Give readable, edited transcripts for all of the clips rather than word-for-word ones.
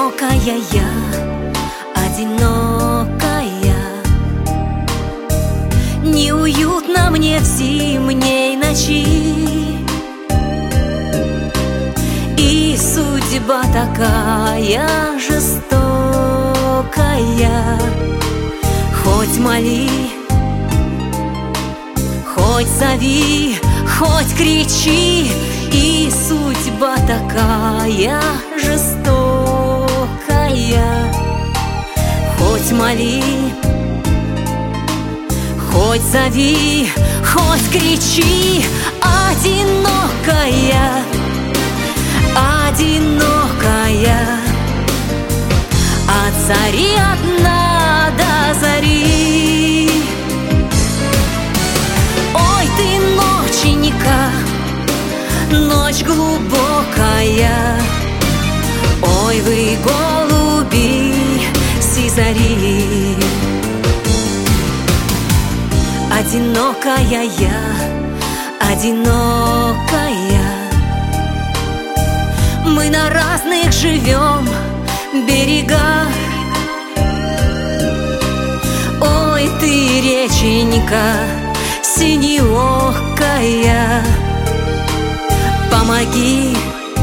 одинокая я, одинокая. Неуютно мне в зимней ночи, и судьба такая жестокая. Хоть моли, хоть зови, хоть кричи, и судьба такая жестокая. Хоть моли, хоть зови, хоть кричи, одинокая, одинокая. От зари одна до зари. Ой, ты ноченька, ночь глубокая. Ой, вы голуби сизари. Одинокая я, одинокая. Мы на разных живем берегах. Ой, ты реченька синеокая, помоги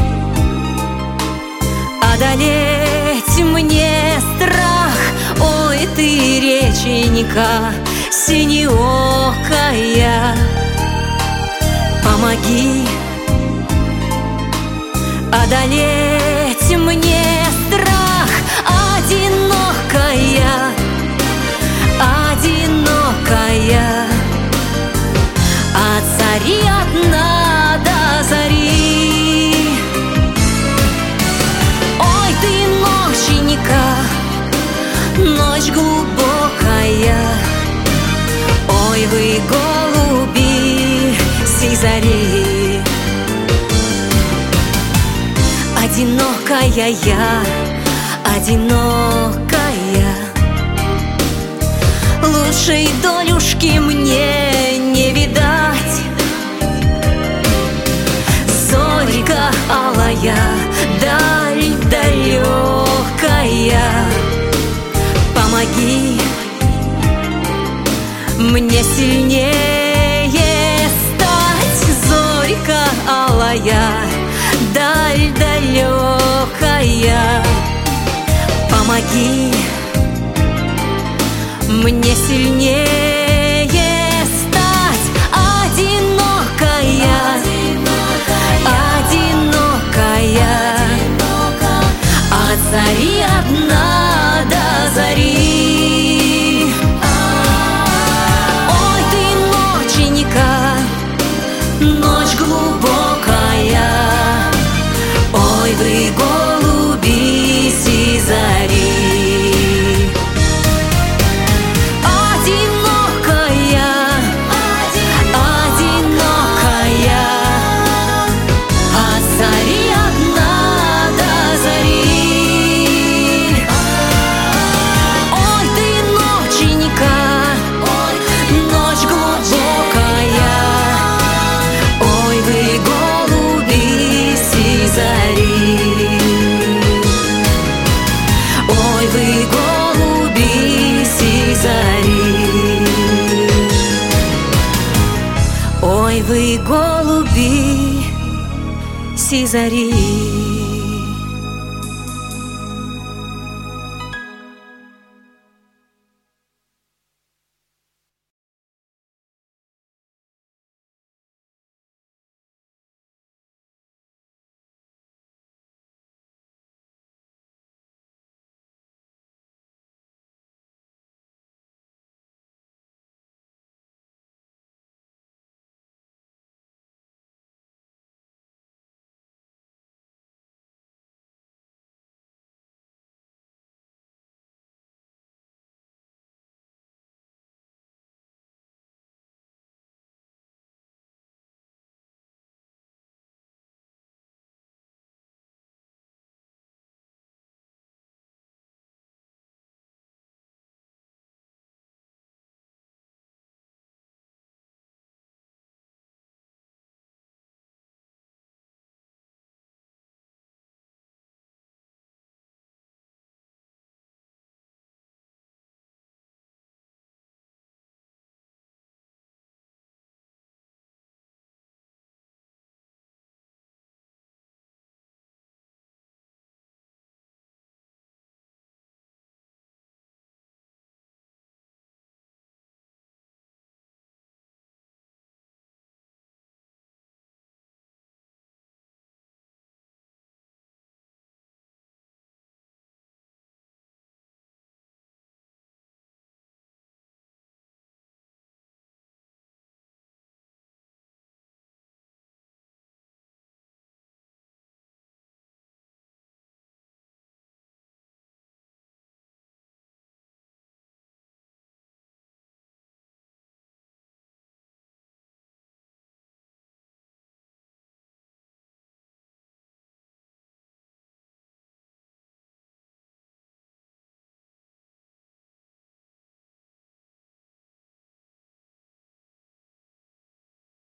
одолеть мне страх. Ой, ты реченька синеокая, помоги одолеть мне страх. Одинокая, одинокая. От зари одна до зари. Ой, ты ноченька, ночь глубокая. Ой, вы голуби сизари. Одинокая я, одинокая. Лучшей долюшки мне не видать. Зорька алая, даль далекая, помоги мне сильнее стать. Зорька алая, даль далекая, помоги мне сильнее стать. Одинокая, одинокая. От зари одна до зари. Ой, ты ноченька, ночь глубокая. Ой, вы голуби сизари. Одинокая, одинокая. От зари одна до зари. Ой, ты ноченька, ночь глубокая. Ой, вы голуби сизари. Ой, вы голуби сизари. Ой, вы голуби сизари.